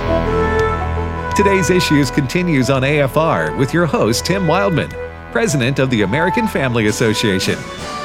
Today's Issues continues on AFR with your host, Tim Wildman, President of the American Family Association.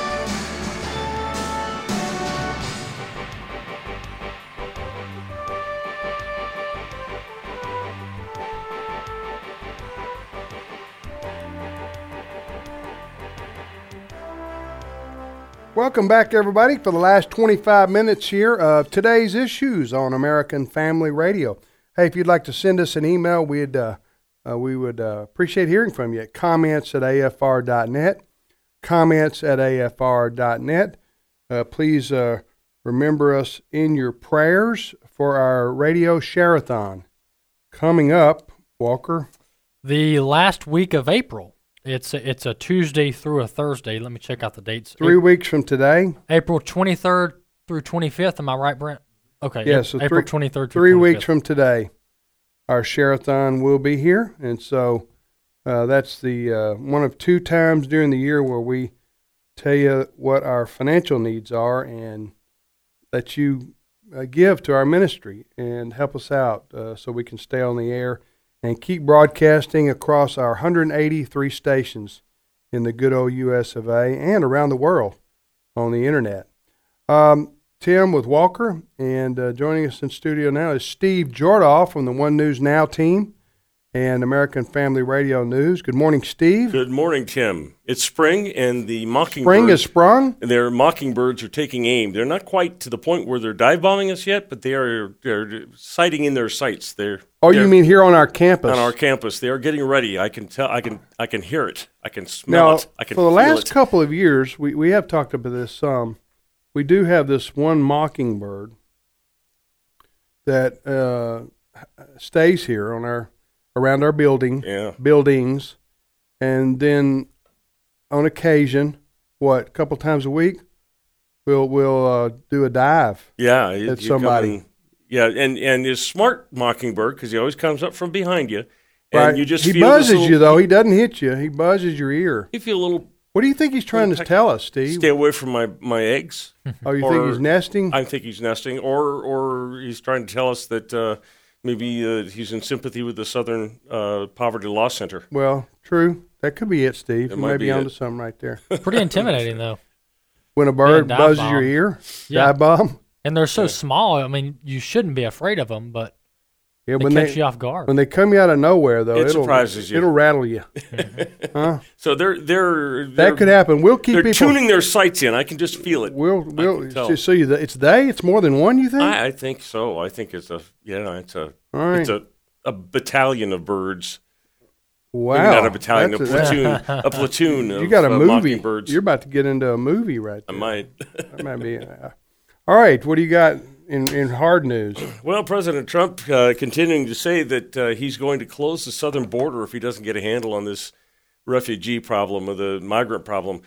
Welcome back, everybody, for the last 25 minutes here of Today's Issues on American Family Radio. Hey, if you'd like to send us an email, we would appreciate hearing from you at comments@afr.net, comments@afr.net. Please remember us in your prayers for our radio share-a-thon coming up, Walker. The last week of April. It's a Tuesday through a Thursday. Let me check out the dates. 3 weeks from today. April 23rd through 25th. Am I right, Brent? Okay. Yeah, so April 23rd through 3 25th. weeks from today, our share-a-thon will be here. And so that's the one of two times during the year where we tell you what our financial needs are and that you give to our ministry and help us out so we can stay on the air and keep broadcasting across our 183 stations in the good old U.S. of A. and around the world on the internet. Tim with Walker, and joining us in studio now is Steve Jordahl from the One News Now team and American Family Radio News. Good morning, Steve. Good morning, Tim. It's spring, and the mockingbirds... Spring has sprung? Their mockingbirds are taking aim. They're not quite to the point where they're dive-bombing us yet, but they're sighting in their sights. You mean here on our campus? On our campus. They are getting ready. I can tell. I can hear it. I can smell it. I can feel it. For the last couple of years, we have talked about this some. We do have this one mockingbird that stays here on around our buildings, and then on occasion, a couple times a week, we'll do a dive. Yeah, at somebody. And his smart mockingbird, because he always comes up from behind you, and right. you just he feel buzzes this you though. He doesn't hit you. He buzzes your ear. You feel a little. What do you think he's trying to tell us, Steve? Stay away from my eggs. Oh, you think he's nesting? I think he's nesting, or he's trying to tell us that maybe he's in sympathy with the Southern Poverty Law Center. Well, true. That could be it, Steve. It You might may be be onto it. something right there. Pretty intimidating, though. When a bird dive buzzes bomb. your ear, Yeah. dive bomb. And they're so small. I mean, you shouldn't be afraid of them, but Yeah, they catch you off guard. when they come out of nowhere, though, It surprises you. It'll rattle you. Huh? So they're That could happen. We'll keep They're people. tuning their sights in. I can just feel it. We'll can tell. so it's more than one. You think? I think so. I think it's a All right. it's a battalion of birds. Wow. Maybe not a battalion, That's a platoon of You got a movie. mockingbirds. You're about to get into a movie right I there. might. That might be. All right. What do you got in hard news? Well, President Trump continuing to say that he's going to close the southern border if he doesn't get a handle on this refugee problem or the migrant problem.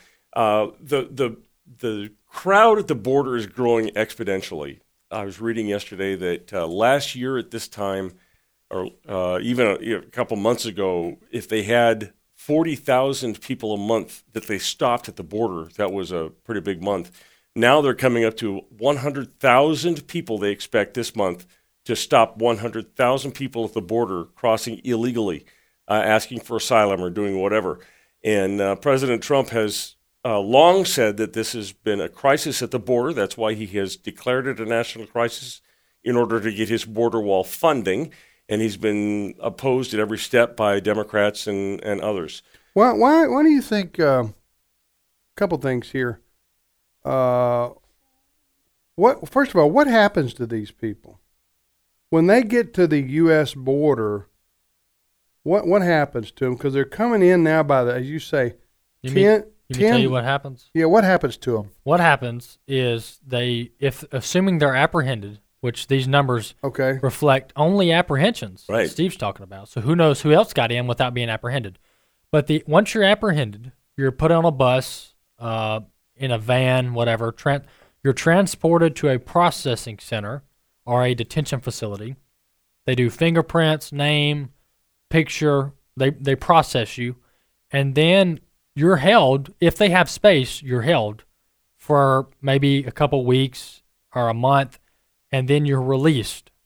The crowd at the border is growing exponentially. I was reading yesterday that last year at this time, or even a couple months ago, if they had 40,000 people a month that they stopped at the border, that was a pretty big month. Now they're coming up to 100,000 people they expect this month to stop 100,000 people at the border crossing illegally, asking for asylum or doing whatever. And President Trump has long said that this has been a crisis at the border. That's why he has declared it a national crisis in order to get his border wall funding. And he's been opposed at every step by Democrats and others. Why do you think? A couple things here. First of all, what happens to these people when they get to the U.S. border? What happens to them? Because they're coming in now by as you say, You mean tell you what happens? Yeah, what happens to them? What happens is assuming they're apprehended, which these numbers reflect only apprehensions right. Steve's talking about. So who knows who else got in without being apprehended. But once you're apprehended, you're put on a bus, in a van, whatever. You're transported to a processing center or a detention facility. They do fingerprints, name, picture. They process you. And then you're held, if they have space, you're held for maybe a couple weeks or a month, and then you're released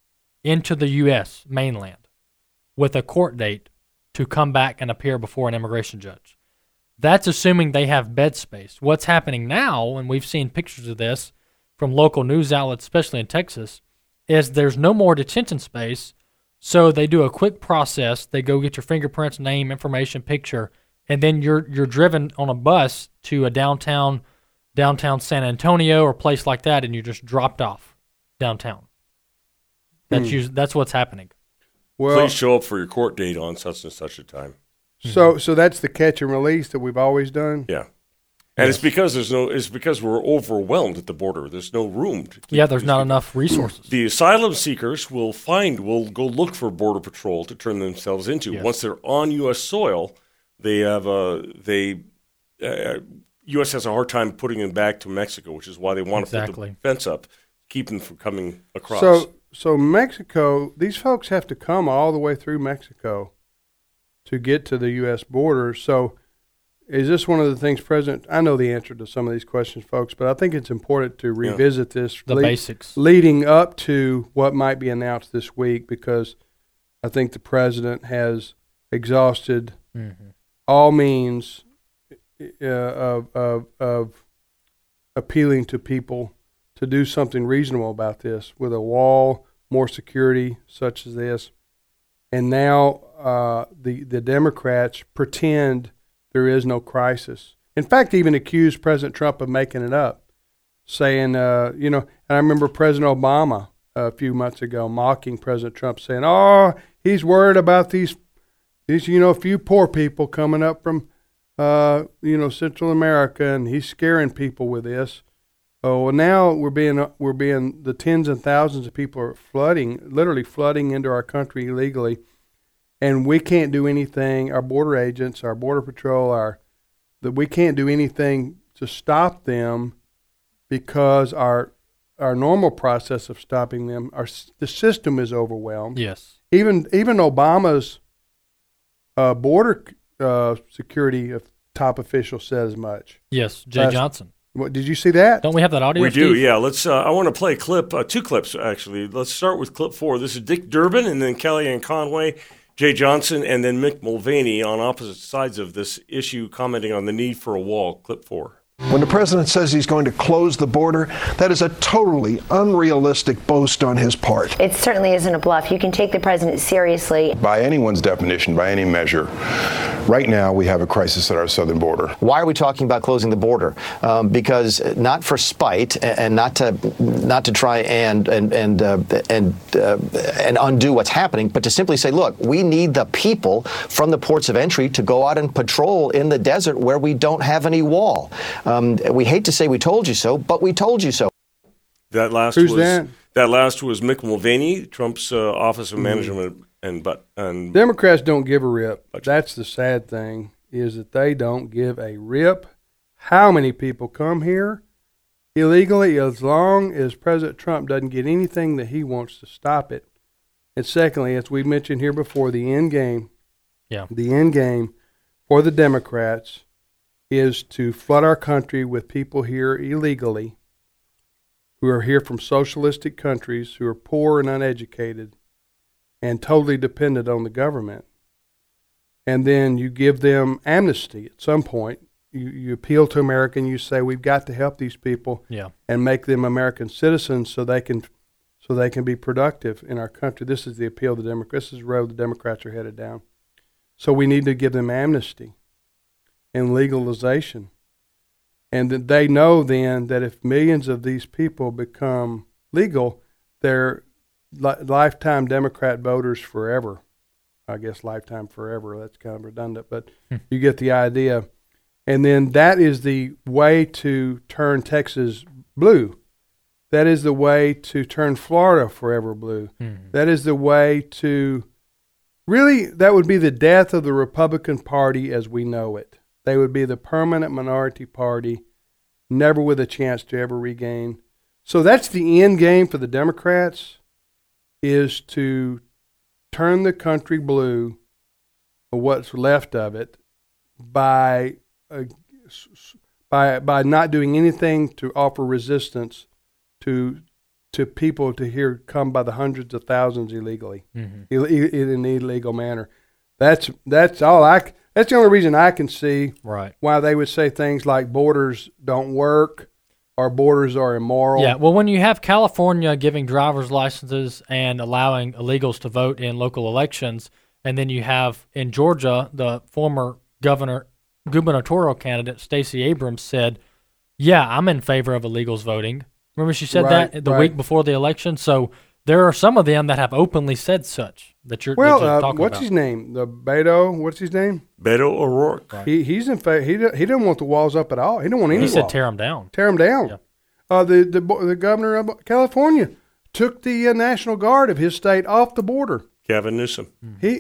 into the U.S. mainland with a court date to come back and appear before an immigration judge. That's assuming they have bed space. What's happening now, and we've seen pictures of this from local news outlets, especially in Texas, is there's no more detention space, so they do a quick process. They go get your fingerprints, name, information, picture, and then you're driven on a bus to a downtown San Antonio or a place like that, and you're just dropped off downtown. That's what's happening. Well, please show up for your court date on such and such a time. So that's the catch and release that we've always done. Yeah, and it's because we're overwhelmed at the border. There's no room to keep there's not enough resources. The asylum seekers will go look for Border Patrol to turn themselves into. Yes. Once they're on U.S. soil, U.S. has a hard time putting them back to Mexico, which is why they want to put the fence up, keep them from coming across. So Mexico, these folks have to come all the way through Mexico to get to the U.S. border. So is this one of the things, President, I know the answer to some of these questions, folks, but I think it's important to revisit this. The basics. Leading up to what might be announced this week, because I think the President has exhausted all means of appealing to people to do something reasonable about this, with a wall, more security such as this. And now the Democrats pretend there is no crisis. In fact, even accused President Trump of making it up, saying, and I remember President Obama a few months ago mocking President Trump, saying, "Oh, he's worried about these few poor people coming up from Central America, and he's scaring people with this." Oh, well, now we're being the tens and thousands of people are literally flooding into our country illegally, and we can't do anything. Our border agents, our border patrol, we can't do anything to stop them, because our normal process of stopping them, the system is overwhelmed. Yes. Even Obama's border security top official said as much. Yes, Jay Johnson. What, did you see that? Don't we have that audio? We Steve? do, yeah. Let's. I want to play a clip, two clips actually. Let's start with clip 4. This is Dick Durbin, and then Kellyanne Conway, Jay Johnson, and then Mick Mulvaney on opposite sides of this issue, commenting on the need for a wall. Clip 4. When the president says he's going to close the border, that is a totally unrealistic boast on his part. It certainly isn't a bluff. You can take the president seriously. By anyone's definition, by any measure, right now we have a crisis at our southern border. Why are we talking about closing the border? Because not for spite and not to try and undo what's happening, but to simply say, look, we need the people from the ports of entry to go out and patrol in the desert where we don't have any wall. We hate to say we told you so, but we told you so. That last was Mick Mulvaney, Trump's Office of Management and Democrats don't give a rip. That's the sad thing, is that they don't give a rip how many people come here illegally, as long as President Trump doesn't get anything that he wants to stop it. And secondly, as we mentioned here before, the end game for the Democrats is to flood our country with people here illegally, who are here from socialistic countries, who are poor and uneducated and totally dependent on the government. And then you give them amnesty at some point. You appeal to America and you say, we've got to help these people and make them American citizens so they can be productive in our country. This is the appeal of the Democrats. This is the road the Democrats are headed down. So we need to give them amnesty and legalization. And that they know then that if millions of these people become legal, they're lifetime Democrat voters forever. I guess lifetime forever, that's kind of redundant, but you get the idea. And then that is the way to turn Texas blue. That is the way to turn Florida forever blue. That is the way to really, that would be the death of the Republican Party as we know it. They would be the permanent minority party, never with a chance to ever regain. So that's the end game for the Democrats, is to turn the country blue, or what's left of it, by not doing anything to offer resistance to to people to here come by the hundreds of thousands illegally, in an illegal manner. That's all that's the only reason I can see why they would say things like borders don't work or borders are immoral. Yeah, well, when you have California giving driver's licenses and allowing illegals to vote in local elections, and then you have in Georgia the former gubernatorial candidate Stacey Abrams said, "Yeah, I'm in favor of illegals voting." Remember she said that the week before the election. So there are some of them that have openly said such that you're talking about. What's his name? What's his name? Beto O'Rourke. Right. He's in favor. He didn't want the walls up at all. He don't want any walls. He said tear them down. Tear them down. Yeah. The governor of California took the National Guard of his state off the border. Gavin Newsom.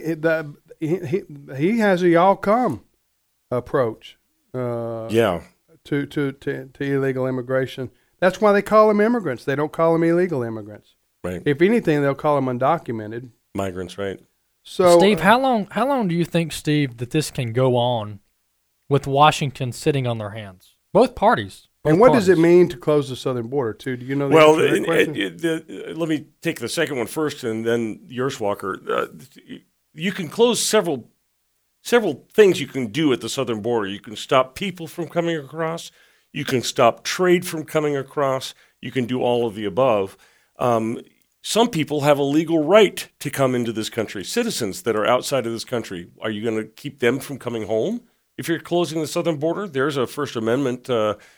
He has a y'all come approach. To illegal immigration. That's why they call them immigrants. They don't call them illegal immigrants. Right. If anything, they'll call them undocumented migrants. Right. So, Steve, how long do you think, Steve, that this can go on with Washington sitting on their hands? Both parties. And what does it mean to close the southern border, too? Do you know the answer to that question? Let me take the second one first and then yours, Walker. You can close several things you can do at the southern border. You can stop people from coming across. You can stop trade from coming across. You can do all of the above. Some people have a legal right to come into this country. Citizens that are outside of this country, are you going to keep them from coming home if you're closing the southern border? There's a First Amendment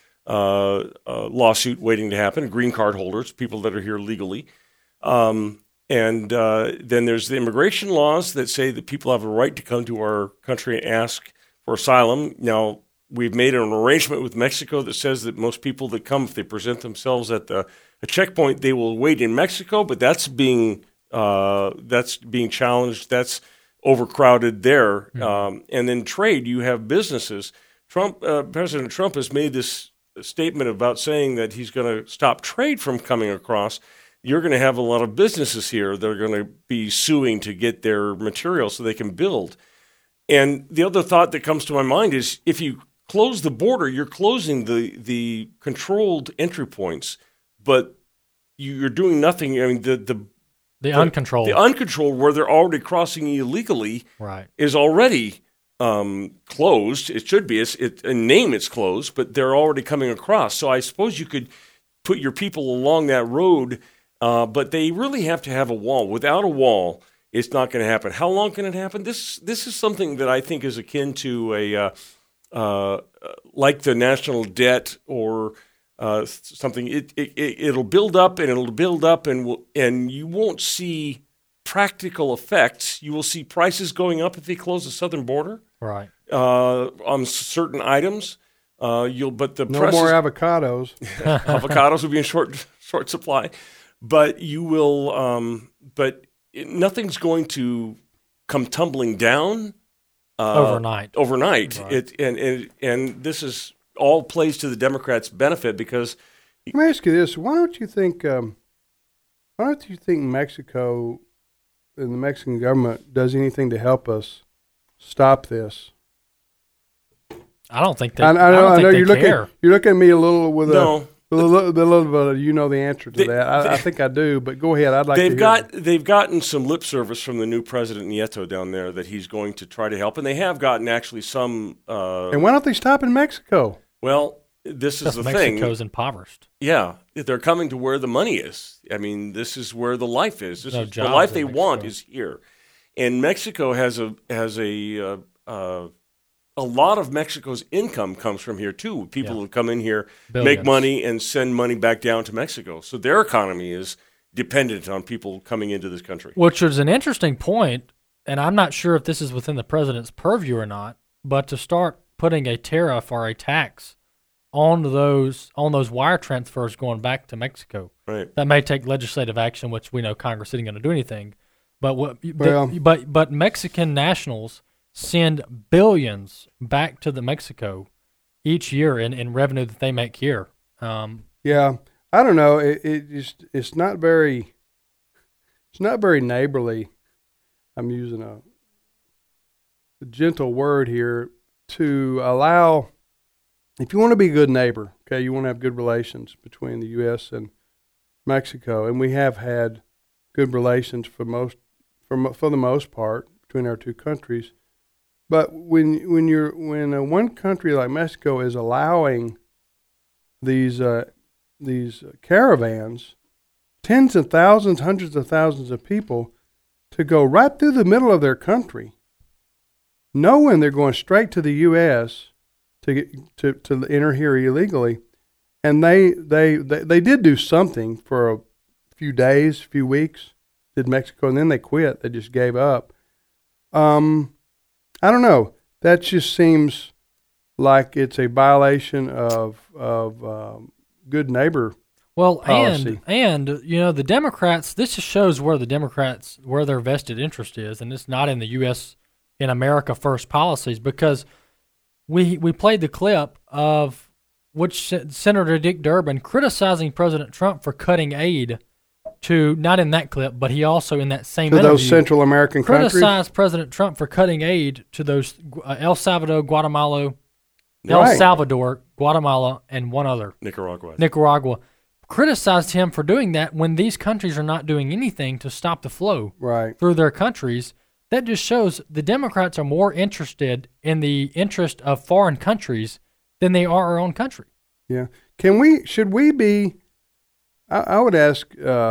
lawsuit waiting to happen. Green card holders, people that are here legally. And then there's the immigration laws that say that people have a right to come to our country and ask for asylum. Now, we've made an arrangement with Mexico that says that most people that come, if they present themselves at a checkpoint, they will wait in Mexico, but that's being challenged. That's overcrowded there. And then trade, you have businesses. President Trump has made this statement about saying that he's going to stop trade from coming across. You're going to have a lot of businesses here that are going to be suing to get their material so they can build. And the other thought that comes to my mind is if you close the border, you're closing the controlled entry points, but you're doing nothing. I mean, the uncontrolled where they're already crossing illegally is already closed. It should be. In name it's closed, but they're already coming across. So I suppose you could put your people along that road, but they really have to have a wall. Without a wall, it's not going to happen. How long can it happen? This is something that I think is akin to like the national debt or something. It'll build up and it'll build up and you won't see practical effects. You will see prices going up if they close the southern border, on certain items. More avocados. Avocados will be in short supply, but you will. But nothing's going to come tumbling down overnight. Right. And this is all plays to the Democrats' benefit because. Let me ask you this: Why don't you think Mexico and the Mexican government does anything to help us stop this? I don't think they. I know you're looking at me a little with a little bit. You know the answer to that. I think I do, but go ahead. I'd like to hear. They've gotten some lip service from the new president Nieto down there that he's going to try to help, and they have gotten actually some. And why don't they stop in Mexico? Well, this is the thing. Mexico's impoverised. Yeah, they're coming to where the money is. I mean, this is where the life is. The life they want is here, and Mexico has a lot of Mexico's income comes from here too. People who come in here, make money, and send money back down to Mexico. So their economy is dependent on people coming into this country. Which is an interesting point, and I'm not sure if this is within the president's purview or not, but to start putting a tariff or a tax on those wire transfers going back to Mexico. Right. That may take legislative action, which we know Congress isn't going to do anything. But Mexican nationals send billions back to the Mexico each year in revenue that they make here. Yeah, I don't know. It's not very neighborly. I'm using a gentle word here to allow. If you want to be a good neighbor, okay, you want to have good relations between the U.S. and Mexico, and we have had good relations for the most part between our two countries. But when one country like Mexico is allowing these caravans, tens of thousands, hundreds of thousands of people, to go right through the middle of their country, knowing they're going straight to the U.S. to enter here illegally, and they did do something for a few days, few weeks, did Mexico, and then they quit. They just gave up. I don't know. That just seems like it's a violation of good neighbor policy. And the Democrats. This just shows where their vested interest is, and it's not in the U.S. in America First policies, because we played the clip of Senator Dick Durbin criticizing President Trump for cutting aid to, not in that clip, but he also in that same interview, those Central American countries, criticized President Trump for cutting aid to those El Salvador, Guatemala, and one other, Nicaragua. Criticized him for doing that when these countries are not doing anything to stop the flow through their countries. That just shows the Democrats are more interested in the interest of foreign countries than they are our own country. Yeah. Should we be, I would ask,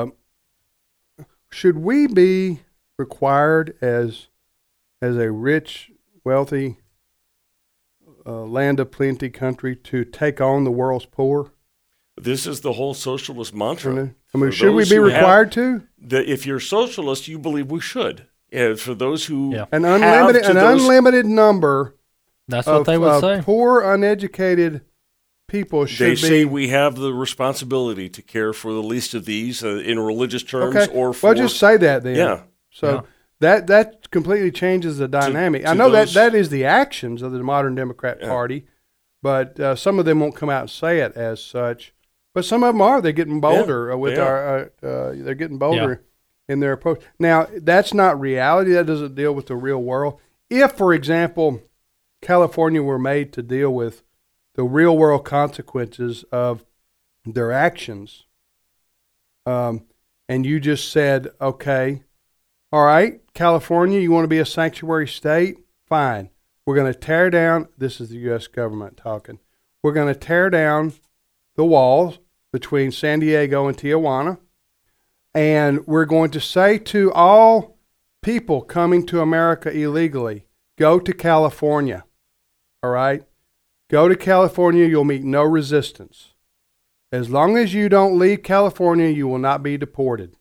should we be required as a rich, wealthy, land of plenty country to take on the world's poor? This is the whole socialist mantra. I mean, should we be required to? If you're socialist, you believe we should. For those who an unlimited number, that's what they would say. Poor, uneducated people should be. They say we have the responsibility to care for the least of these in religious terms, or for. Well, just say that then. Yeah. So that completely changes the dynamic. I know that is the actions of the modern Democrat Party, but some of them won't come out and say it as such. But some of them are. They're getting bolder they're getting bolder in their approach. Now, that's not reality. That doesn't deal with the real world. If, for example, California were made to deal with the real world consequences of their actions, and you just said, okay, all right, California, you want to be a sanctuary state? Fine. We're going to tear down, this is the U.S. government talking, we're going to tear down the walls between San Diego and Tijuana, and we're going to say to all people coming to America illegally, go to California, all right? Go to California, you'll meet no resistance. As long as you don't leave California, you will not be deported.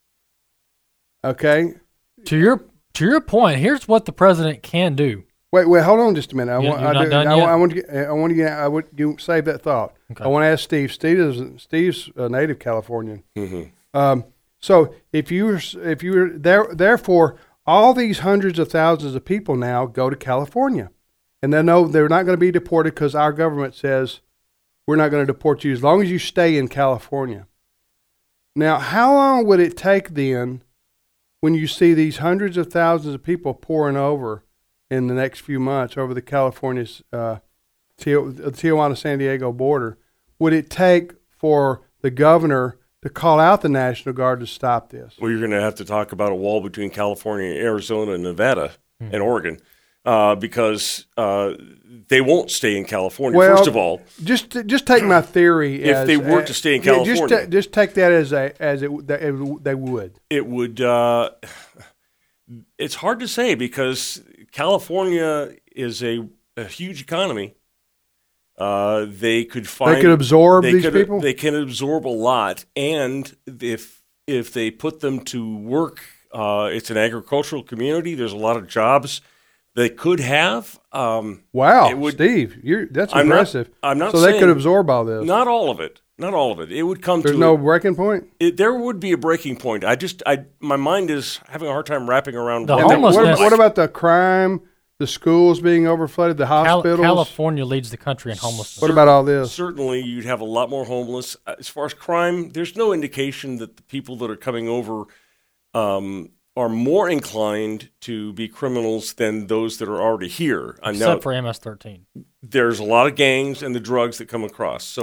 Okay? To your point, here's what the president can do. Wait, hold on just a minute. I want you save that thought. Okay. I want to ask Steve. Steve's a native Californian. Mm-hmm. So if you're there, therefore, all these hundreds of thousands of people now go to California, and they know they're not going to be deported because our government says we're not going to deport you as long as you stay in California. Now, how long would it take then, when you see these hundreds of thousands of people pouring over in the next few months over the California, Tijuana-San Diego border, would it take for the governor to call out the National Guard to stop this? Well, you're going to have to talk about a wall between California and Arizona and Nevada and Oregon, because they won't stay in California, first of all. Just take my theory if they were to stay in California. Just take that they would. It would. It's hard to say because California is a huge economy. They could absorb these people. They can absorb a lot, and if they put them to work, it's an agricultural community. There's a lot of jobs they could have. Wow, Steve, that's impressive. I'm not so saying they could absorb all this. Not all of it. Not all of it. It would come There's no breaking point? There would be a breaking point. My mind is having a hard time wrapping around the homelessness. What about the crime, the schools being overflooded, the hospitals? California leads the country in homelessness. What about all this? Certainly, you'd have a lot more homeless. As far as crime, there's no indication that the people that are coming over are more inclined to be criminals than those that are already here. Except for MS-13. There's a lot of gangs and the drugs that come across. So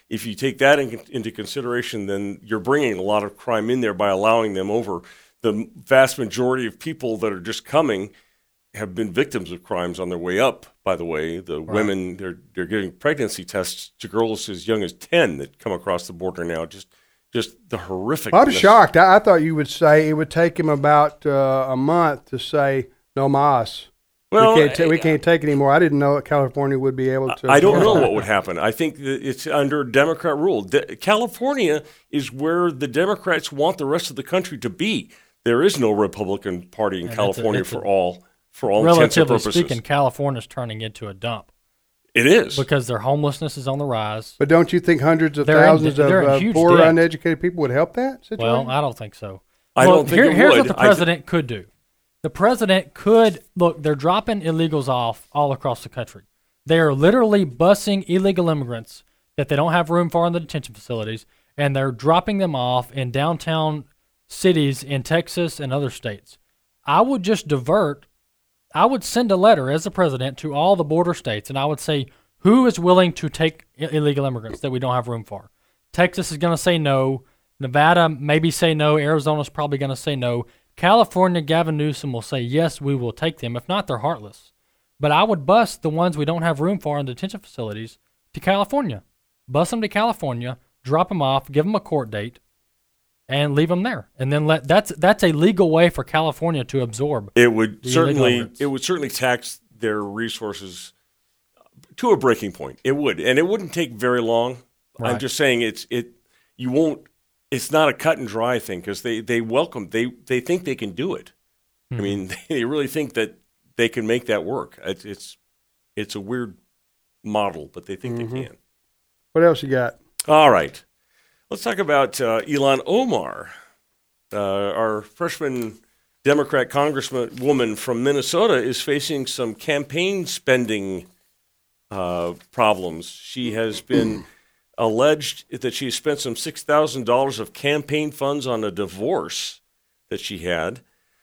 if you take that into consideration, then you're bringing a lot of crime in there by allowing them over. The vast majority of people that are just coming have been victims of crimes on their way up, by the way. The women, they're giving pregnancy tests to girls as young as 10 that come across the border now. Just the horrific. I'm shocked. I thought you would say it would take him about a month to say no mas. Well, we can't take it anymore. I didn't know that California would be able to. I don't know what would happen. I think that it's under Democrat rule. California is where the Democrats want the rest of the country to be. There is no Republican Party in California for all intents and purposes. Relatively speaking, California's turning into a dump. It is. Because their homelessness is on the rise. But don't you think hundreds of thousands of poor, uneducated people would help that situation? Well, I don't think so. I don't think it would. Here's what the president could do. The president could, look, they're dropping illegals off all across the country. They are literally busing illegal immigrants that they don't have room for in the detention facilities, and they're dropping them off in downtown cities in Texas and other states. I would send a letter as the president to all the border states, and I would say, who is willing to take illegal immigrants that we don't have room for? Texas is going to say no. Nevada maybe say no. Arizona's probably going to say no. California, Gavin Newsom will say, yes, we will take them. If not, they're heartless. But I would bus the ones we don't have room for in detention facilities to California. Bus them to California, drop them off, give them a court date, and leave them there. And then that's a legal way for California to absorb. It would certainly tax their resources to a breaking point. It would, and it wouldn't take very long. Right. I'm just saying you won't. It's not a cut and dry thing because they think they can do it. Mm-hmm. I mean, they really think that they can make that work. It's a weird model, but they think they can. What else you got? All right. Let's talk about Ilhan Omar, our freshman Democrat congresswoman from Minnesota is facing some campaign spending problems. She has been alleged that she spent some $6,000 of campaign funds on a divorce that she had,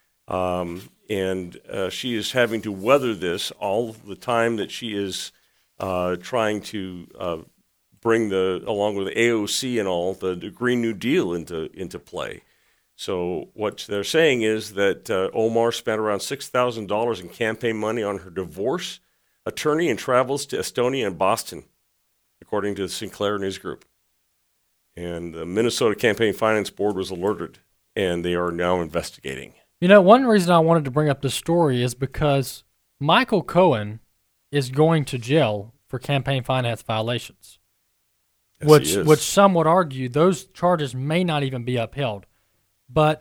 and she is having to weather this all the time that she is trying to bring along with the AOC and all, the Green New Deal into play. So what they're saying is that Omar spent around $6,000 in campaign money on her divorce attorney and travels to Estonia and Boston, according to the Sinclair News Group. And the Minnesota Campaign Finance Board was alerted, and they are now investigating. You know, one reason I wanted to bring up this story is because Michael Cohen is going to jail for campaign finance violations, yes, which some would argue those charges may not even be upheld. But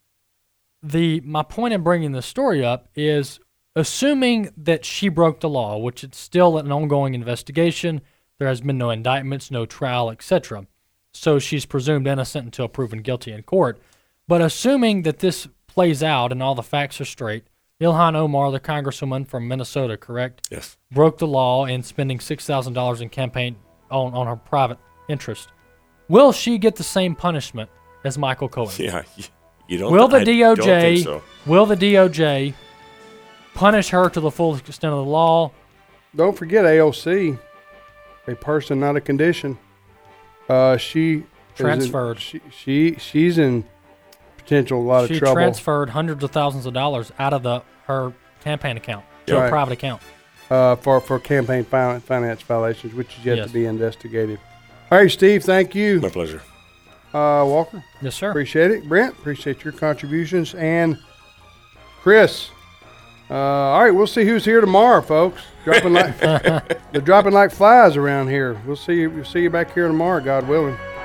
my point in bringing this story up is assuming that she broke the law, which it's still an ongoing investigation, there has been no indictments, no trial, etc. So she's presumed innocent until proven guilty in court. But assuming that this plays out and all the facts are straight, Ilhan Omar, the congresswoman from Minnesota, correct? Yes. Broke the law in spending $6,000 in campaign on her private interest. Will she get the same punishment as Michael Cohen? Yeah, you don't. Will the DOJ? Don't think so. Will the DOJ punish her to the full extent of the law? Don't forget AOC, a person, not a condition. She transferred. She's in a lot of trouble. She transferred hundreds of thousands of dollars out of her campaign account to a private account for campaign finance violations, which is yet to be investigated. All right, Steve, thank you. My pleasure. Walker. Yes, sir. Appreciate it. Brent, appreciate your contributions. And Chris. All right, we'll see who's here tomorrow, folks. They're dropping like flies around here. We'll see you back here tomorrow, God willing.